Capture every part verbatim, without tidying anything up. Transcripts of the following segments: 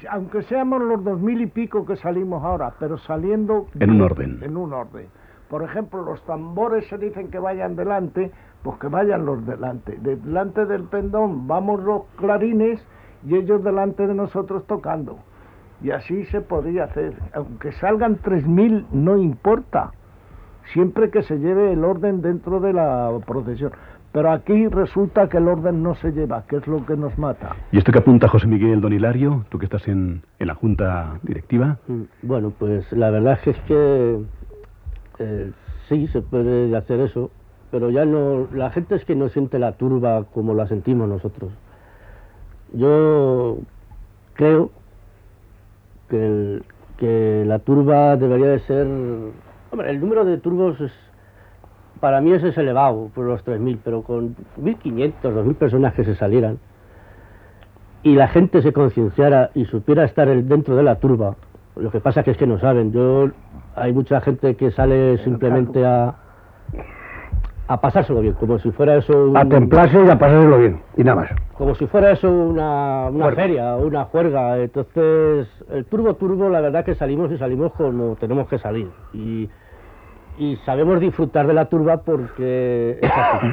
aunque seamos los dos mil y pico que salimos ahora, pero saliendo... En un orden. En un orden. Por ejemplo, los tambores se dicen que vayan delante, pues que vayan los delante. Delante del pendón vamos los clarines y ellos delante de nosotros tocando. Y así se podría hacer. Aunque salgan tres mil, no importa. Siempre que se lleve el orden dentro de la procesión. Pero aquí resulta que el orden no se lleva, que es lo que nos mata. ¿Y esto que apunta José Miguel Don Hilario, tú que estás en, en la Junta Directiva? Bueno, pues la verdad es que eh, sí se puede hacer eso, pero ya no, la gente es que no siente la turba como la sentimos nosotros. Yo creo que, el, que la turba debería de ser... Hombre, el número de turbos es... Para mí ese es elevado, por los tres mil, pero con mil quinientas, dos mil personas que se salieran y la gente se concienciara y supiera estar dentro de la turba, lo que pasa que es que no saben. Yo Hay mucha gente que sale simplemente a, a pasárselo bien, como si fuera eso... Un, a templarse y a pasárselo bien, y nada más. Como si fuera eso una, una feria, una juerga. Entonces, el turbo turbo, la verdad que salimos y salimos como tenemos que salir. Y... y sabemos disfrutar de la turba porque es así.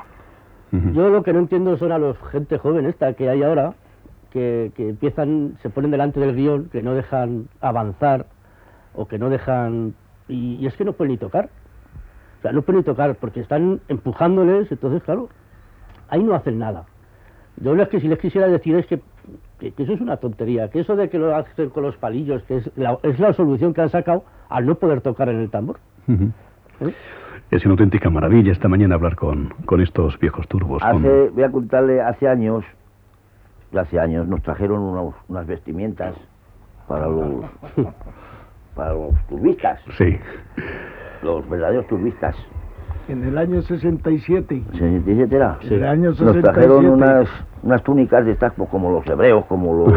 Yo lo que no entiendo son a los gente joven esta que hay ahora, que, que empiezan, se ponen delante del guión, que no dejan avanzar, o que no dejan... Y, y es que no pueden ni tocar. O sea, no pueden ni tocar, porque están empujándoles, entonces, claro, ahí no hacen nada. Yo lo que si les quisiera decir es que, que, que eso es una tontería, que eso de que lo hacen con los palillos, que es la, es la solución que han sacado al no poder tocar en el tambor. Uh-huh. ¿Eh? Es una auténtica maravilla esta mañana hablar con, con estos viejos turbos. Hace, con... voy a contarle, hace años, hace años nos trajeron unos, unas vestimientas para los, para los turbistas. Sí. Los verdaderos turbistas. En el año sesenta y siete. ¿sesenta y siete era? Sí. En el año sesenta y siete. Nos trajeron unas, unas túnicas de estas, pues, como los hebreos, como los...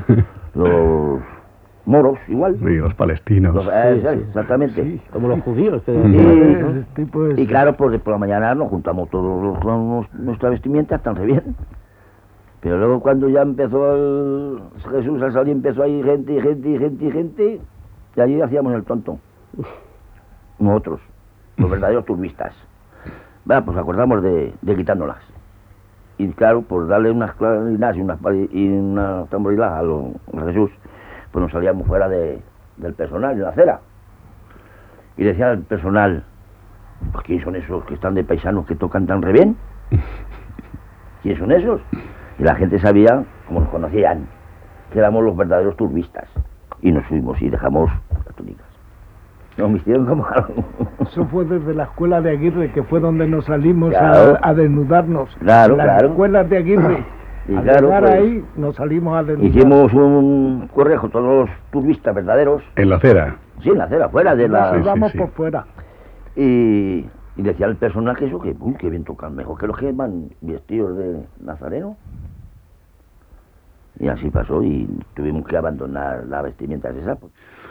los moros, igual. Sí, los palestinos. Los, eh, sí, sí, sí. exactamente. Sí, como los judíos. Que y, ¿no? Tipo y claro, pues por la mañana nos juntamos todos los, los, nuestras vestimentas, tan re bien. Pero luego cuando ya empezó el, Jesús a salir, empezó ahí gente y gente y gente y gente, y allí hacíamos el tonto. Nosotros, los verdaderos turbistas. Va, pues acordamos de, de quitándolas. Y claro, por darle unas clarinas y unas, y unas tamborilas a, lo, a Jesús, pues nos salíamos fuera de, del personal, en la acera. Y decía el personal, pues ¿quiénes son esos que están de paisanos que tocan tan re bien? ¿Quiénes son esos? Y la gente sabía, como nos conocían, que éramos los verdaderos turbistas. Y nos fuimos y dejamos las túnicas. Nos vistieron como algo. Eso fue desde la escuela de Aguirre, que fue donde nos salimos claro. a, a desnudarnos. Claro, las claro. escuelas de Aguirre. Y Al claro, llegar pues, ahí, nos salimos a desnudar. hicimos un correjo, todos los turbistas verdaderos. En la acera. Sí, en la acera, fuera de la... Nos íbamos sí, sí. por fuera. Y, y decía el personaje eso, que uy, que bien tocan, mejor que los que van vestidos de nazareno. Y así pasó y tuvimos que abandonar la vestimenta esa.